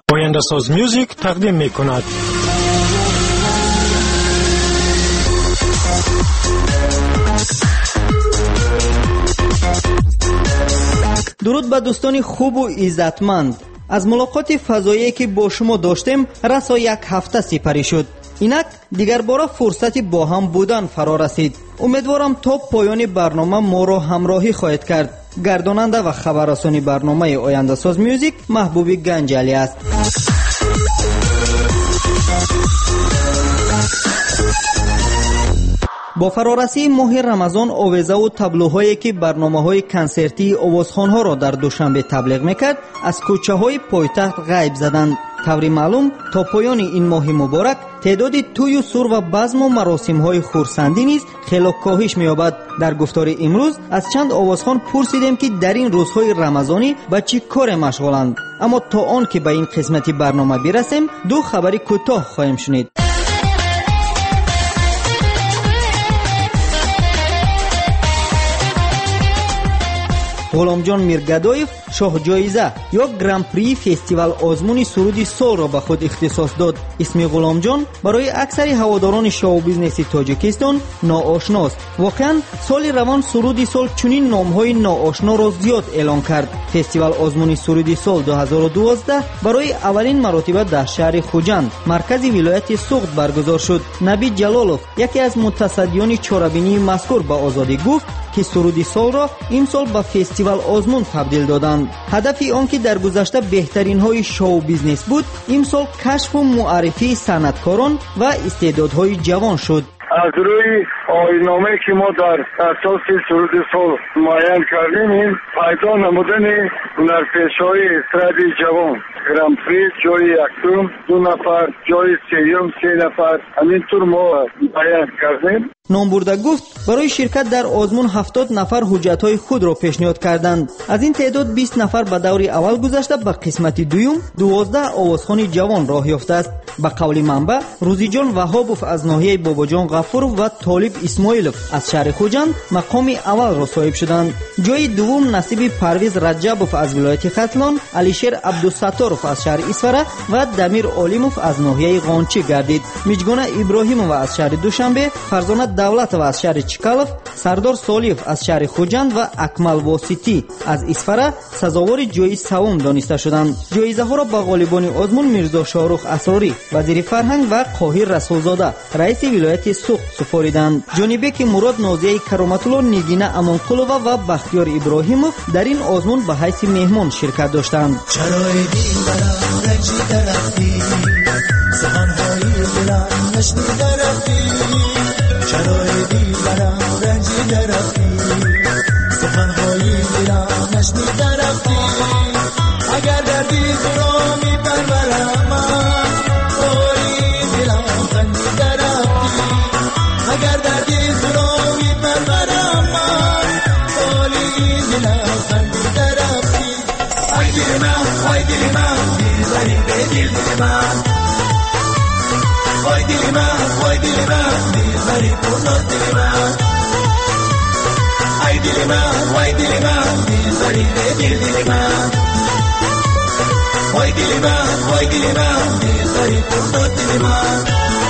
آینده‌ساز میوزیک تقدیم می‌کند. درود به دوستان خوب و عزتمند. از ملاقات فضایی که با شما داشتیم رسا یک هفته سپری شد. اینک دیگر باره فرصتی با هم بودن فرا رسید. امیدوارم تا پایان برنامه ما را همراهی خواهید کرد. گرداننده و خبررسانی برنامه آینده ساز میوزیک محبوبی گنجلی است. با فرارسی ماه رمضان آویزه و تابلوهایی که برنامه‌های کنسرتی آوازخوان‌ها را در دوشنبه تبلیغ می‌کرد از کوچه‌های پایتخت غیب زدند. طوری معلوم تا پایان این ماه مبارک تعداد توی و سور و بزم و مراسم‌های خرسندی نیز خیلی کاهش می‌یابد. در گفتار امروز از چند آوازخوان پرسیدیم که در این روزهای رمضانی با چه کار مشغولند. اما تا آن که به این قسمت برنامه برسیم دو خبری کوتاه خواهیم شنید. غلامجان میرگدایف شاه جایزه یا گران پری فستیوال آزمون سرود سال را به خود اختصاص داد. اسم غلامجان برای اکثر هواداران شو بیزنس تاجیکستان ناآشناست. واقعا سال روان سرود سال چنین نامهای ناآشنا را زیاد اعلان کرد. فستیوال آزمون سرود سال 2012 برای اولین مرتبه در شهر خوجند مرکز ولایت سوخت برگزار شد. نبی جلالوف یکی از متصدیان چاره‌بینی مذکور به آزادی گفت که سرود سال را این سال به فستیوال آزمون تبدیل دادند. هدف آن که در گذشته بهترین های شو بیزنس بود امسال کشف و معرفی صنعتکاران و استعدادهای جوان شد. از روی آیین‌نامه که ما در اساس سرود سال معین کردیم این پیدا نمودن هنرپیشه‌های استرادی جوان گران پری جای یکم، 2 نفر جای سوم، 3 نفر همینطور ما معین کردیم. نامبرده گفت برای شرکت در آزمون 70 نفر حجت‌های خود را پیشنهاد کردند. از این تعداد 20 نفر به دور اول گذشته به قسمت دوم 12 آوازخوان جوان راه یافته است. به قول منبع روزیجان وهابوف از ناحیه باباجان غفور و طالب اسماعیلوف از شهر خوجند مقام اول را صاحب شدند. جای دوم نصیب پرویز رجبوف از ولایت ختلان، علیشیر عبدالستاروف از شهر اسفره و دمیر علیموف از ناحیه قانچی گردید. میجگانه ابراهیموف از شهر دوشنبه، فرزانه دولتوف از شهر چکالف، سردار سالیف از شهر خوجند و اکمل واسطی از اسفره سزاوار جای سوم دانسته شدند. جایزه ها را به غالبان آزمون میرزا شاهرخ اسراری وزیر فرهنگ و قاهر رسولزاده رئیس ولایت سوخت سپاریدند. جانبه که مراد نازیه کرامت‌الله نیگینه امانقلوه و بختیار ابراهیموف در این آزمون به حیث مهمان شرکت داشتند. چرای دل برام رنجیده رفتی، سخن‌های دلم نشنیده رفتی. چرای دل برام رنجیده رفتی، سخن‌های دلم نشنیده رفتی. اگر دردی تو را می‌پرورم من، باری دلم خندیده رفتی. اگر دردی تو را می‌پرورم من، باری دلم خندیده رفتی. وای دل من، وای دل من، می‌ذاری به دل من. وای دل من، وای دل من، می‌ذاری پر دل من. وای دل من، وای دل من، می‌ذاری به دل من. وای دل من، وای دل من، می‌ذاری پر دل من.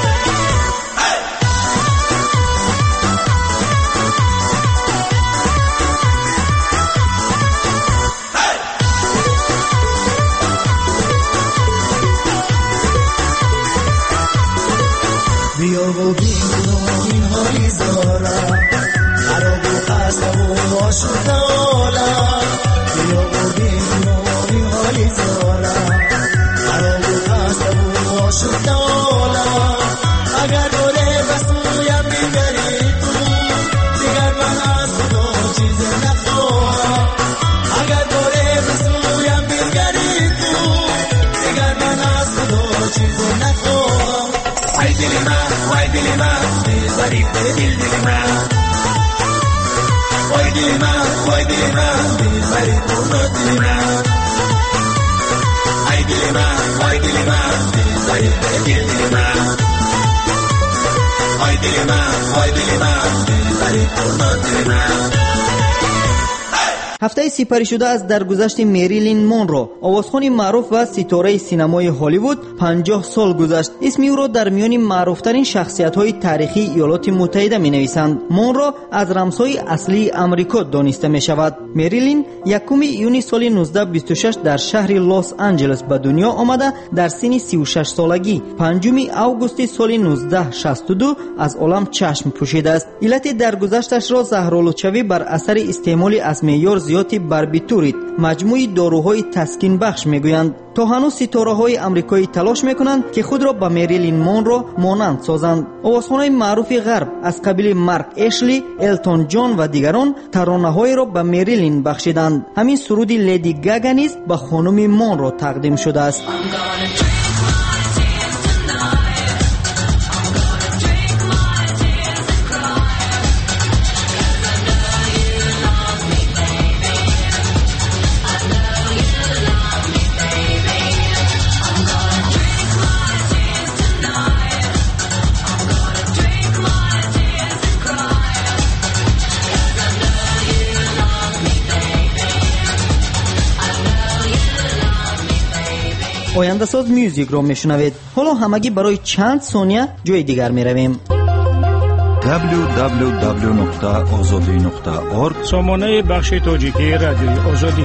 بیا و بینم این حالی زارم، خراب و خسته و آشفته عالم. بیا و بینم این حالی زارم، خراب و خسته و آشفته عالم. اگر دوره بسویم میگری تو، دیگر من از خدا چیز نخواهم. اگر دوره بسویم میگری تو، دیگر من از خدا چیز نخواهم. وای دل من، وای دل من، می‌ذاری به دل من. وای دل من، وای دل من، می‌ذاری پر دل من. وای دل من، وای دل من، می‌ذاری به دل من. وای دل من، وای دل من، می‌ذاری پر دل من. هفته سپری شده از درگذشت میریلین مونرو، آوازخوان معروف و ستاره سینمای هالیوود 50 سال گذشت. اسم او را در میان معروفترین شخصیت‌های تاریخی ایالات متحده می‌نویسند. مونرو از رمزهای اصلی امریکا دانسته می‌شود. میریلین 1 ایون سال 1926 در شهر لس آنجلس به دنیا آمده در سن 36 سالگی 5 آگوست سال 1962 از عالم چشم پوشیده است. علت درگذشتش را زهرآلودشوی بر اثر استعمال از معیار زیادی باربیتورید، مجموعه داروهای تسکین بخش میگویند. تا هنوز ستاره‌های آمریکایی تلاش میکنند که خود را به میریلین مونرو مانند سازند. آوازخوان‌های معروف غرب از قبیل مارک اشلی، التون جان و دیگران ترانه‌های را به میریلین بخشیدند. همین سرود لیدی گاگا نیز به خانم مونرو تقدیم شده است. آینده ساز میوزیک رو میشنوید. حالا همگی برای چند ثانیه جای دیگر میرویم. www.azadi.org سامانه بخش تاجیکی رادیوی آزادی.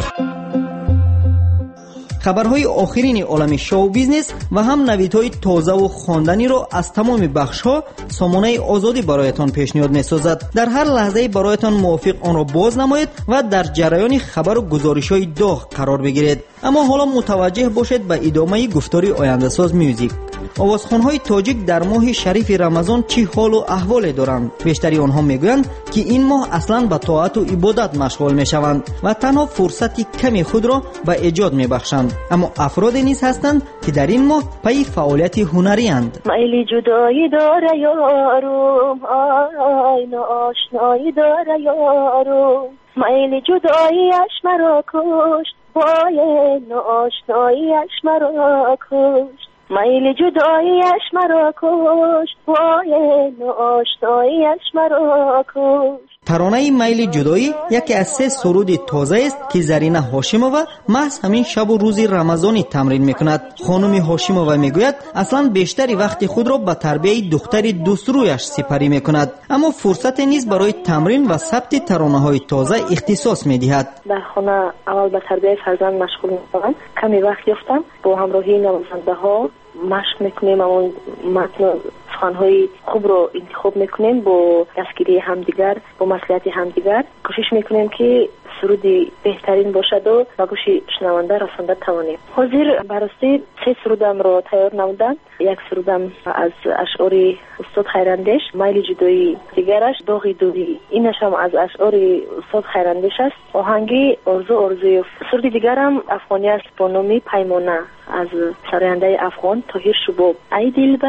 خبرهای آخرین عالم شو بیزنس و هم نویدهای تازه و خواندنی را از تمام بخش‌ها سامانه آزادی برایتان پیشنهاد می‌سازد. در هر لحظه برایتان موافق آن را باز نمایید و در جریان خبر و گزارش‌های داغ قرار بگیرید. اما حالا متوجه باشید به ادامه گفتاری آینده ساز میوزیک. آوازخوان‌های تاجیک در ماه شریف رمضان چه حال و احوالی دارند؟ بیشتری آنها میگویند که این ماه اصلاً به طاعت و عبادت مشغول میشوند و تنها فرصت کمی خود را به ایجاد میبخشند. اما افرادی نیز هستند که در این ماه پی فعالیت هنری اند. میل جدایی داره یارو، آی ناشنایی داره یارو، میل جداییش مرا کشت، وای ناشناییش مرا کشت، میل جداییش مرا کشت، وای ناشناییش مرا کشت. ترانه میل جدایی یکی از 3 سرود تازه است که زرینه هاشمووا محض همین شب و روز رمضانی تمرین میکند. خانم هاشمووا میگوید اصلا بیشتری وقت خود را به تربیت دختر دوسترویش سپری میکند، اما فرصت نیز برای تمرین و ثبت ترانه‌های تازه اختصاص میدهد. در خانه اول به تربیت فرزند مشغول میشم. کمی وقت یافتم با همراهی نوازنده‌ها مشق میکنیم، اون متن سخن‌های خوب رو انتخاب میکنیم با دستگیری همدیگر، با مصلحت همدیگر کوشش میکنیم که سرودی بهترین باشد و به گوش شنونده رسانده توانیم. حاضر براستی 3 سرودم رو تیار نمودم. یک سرودم از اشعار استاد خیراندیش، میل جدایی، دیگرش داغ دوری، اینش هم از اشعار استاد خیراندیش است. آهنگی آرزوی. سرود دیگرم افغانی است با نام پیمانه از سراینده افغان طاهر شباب. ای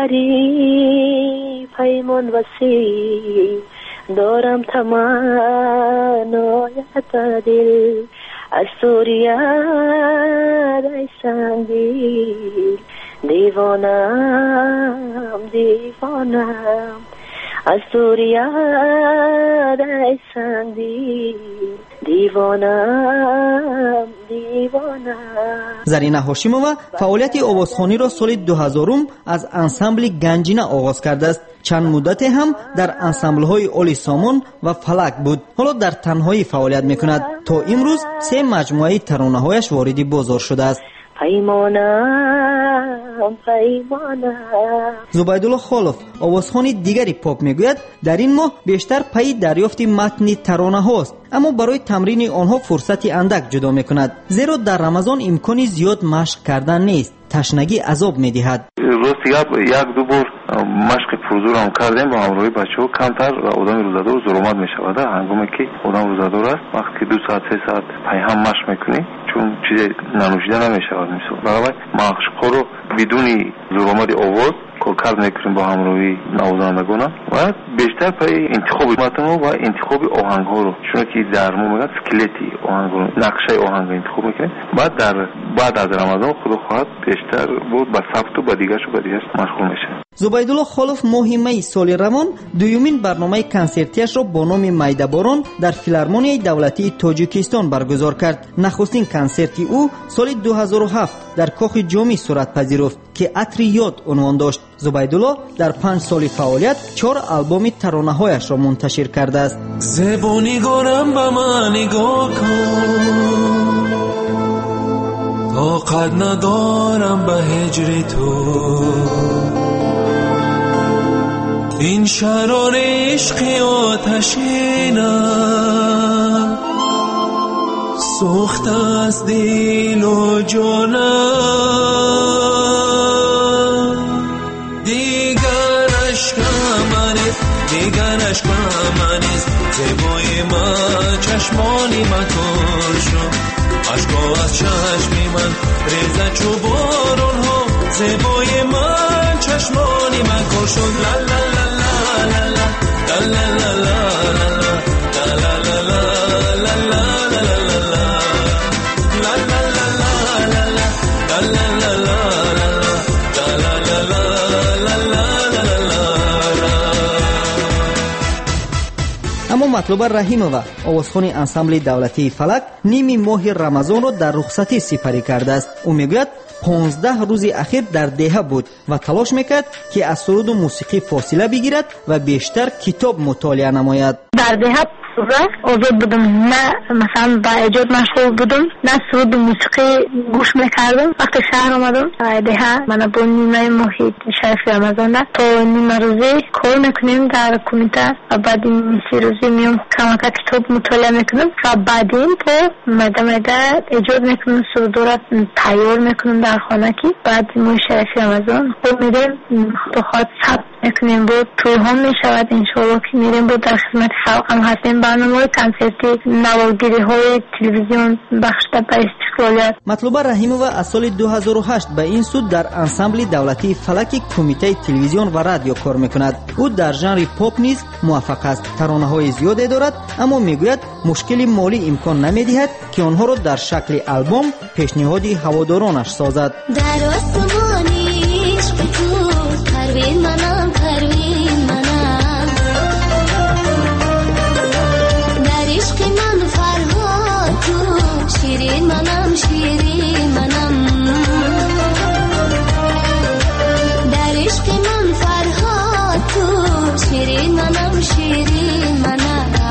دلبری پیمان وسیع دارم تمنایت دل، از سوریه ای سنگیل دیوانم از سوریه ای سنگیل دیوانم. زرینه هاشمووا فعالیت آوازخوانی را سال 2000 از انسمبل گنجینه آغاز کرده است. چند مدت هم در انسمبل‌های اولی سامان و فلک بود. حالا در تنهایی فعالیت می‌کند. تا امروز 3 مجموعه ترانه‌هایش وارد بازار شده است. پیمانم زبیدالله خالف آوازخوان دیگری پاپ میگوید در این ماه بیشتر پی دریافت متن ترانه هاست، اما برای تمرین آنها فرصتی اندک جدا میکند، زیرا در رمضان امکانی زیاد مشق کردن نیست. تشنگی عذاب میدهد. روز یک دو بار مشق پرزور هم کردیم با همراهی بچه‌ها. کمتر آدم روزادار زورآمد میشود. هنگامی که آدم روزادار است وقتی 2 ساعت 3 ساعت پی هم مشق میکنی چون چیز ننوشیده نمیشود. برای مشق رو بدون زورآمد آواز کار میکنیم با همراهی نوازندگان و بیشتر پای انتخاب متن و انتخاب آهنگ ها رو، چون که در موقع اسکلتی آهنگ رو، نقشه آهنگ انتخاب میکنه. بعد از رمضان خدا خواهد بیشتر بود با ثبت و با دیگرش مشغول میشه. زبیدالله خالف ماه می سال روان دومین برنامه کنسرتیش را با نام میده باران در فیلارمونیای دولتی تاجیکستان برگزار کرد. نخستین کنسرتی او سال 2007 در کاخ جامی صورت پذیرفت که عطر یاد عنوان داشت. زبیدالله در 5 سال فعالیت 4 آلبوم ترانه‌هایش را منتشر کرده است. زبونی گرم به من نگاه کن، طاقت ندارم به هجر تو، این شرار عشق آتشینم سوخت از دل و جانم، دیگر عشق من است زیبای من، چشمانی من کن شد، عشقا از چشمی من ریزه چو بارون ها، زیبای من چشمانی من کن شد. لا لا لا لا لا لا لا لا اما مطلوب رحیمова آوازخوان انسامبل دولتی فلک نیمی ماه رمضان را در رخصتی سپری کرده است. او میگوید 15 روز اخیر در دهه بود و تلاش میکرد که از سرود و موسیقی فاصله بگیرد و بیشتر کتاب مطالعه نماید. در دهه آزاد بودم، نه مثلا با ایجاد مشغول بودم، نه سرود و موسیقی گوش میکردم. وقتی شهر آمدم دهه من با نیمه محیط شریف رمضان تا نیمه روزه کار میکنیم در کمیته و بعد این 3 روزه میام کم کتاب مطالعه میکنم و بعد این پا مده ایجاد میکنم، سرود را تیار میکنم در خانه که بعد ماه شریف رمضان خود میریم خود ثبت میکنیم بود توی هم میشود. انشاءالله که میریم بود در خدمت خلق هم هستیم. برنامه کنسرتی نوارگیری های تلویزیون بخشیده به استقلالیت. مطلوبه رحیمова از سال 2008 به این سود در انسامبل دولتی فلک کمیته تلویزیون و رادیو کار میکند. او در ژانر پاپ نیز موفق است. ترانه‌های زیادی دارد، اما میگوید مشکل مالی امکان نمیدهد که آنها را در شکل آلبوم پیشنهاد هوادارانش سازد. در آسمانی عشق تو پروین منم، پروین منم، در عشق من فرهاد تو شیرین منم، شیرین منم، در عشق من فرهاد تو شیرین منم، شیرین منم.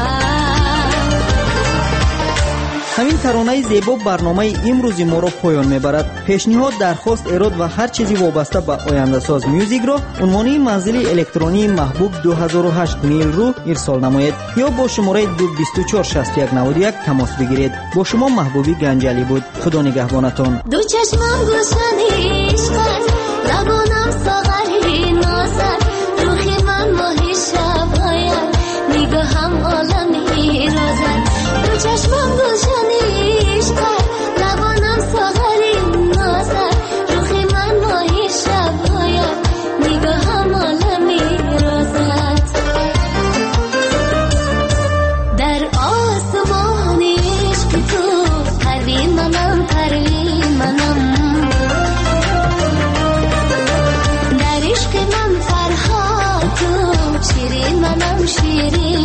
همین ترانه زیبا برنامه امروز ما را پایان میبرد. پیشنهاد، درخواست، ایراد و هر چیزی وابسته به آینده ساز میوزیک را عنوانی منزل الکترونی محبوب 2008 میل رو ارسال نمایید یا با شماره 2246191 تماس بگیرید. با شما محبوبی گنجلی بود. خدا نگهبانتان. دو چشمم گوشن عشقت، لبانم ساغری نازت، روحی من ماهی شباید، نگاهم عالمی رازد. دو چشمم گوشن عشقت، لبانم ساغری نازت، روحی من ماهی شباید، نگاهم عالمی رازد. در آسمان عشق تو پروین منم، پروین منم، در عشق من فرهاد تو شیرین منم، شیرین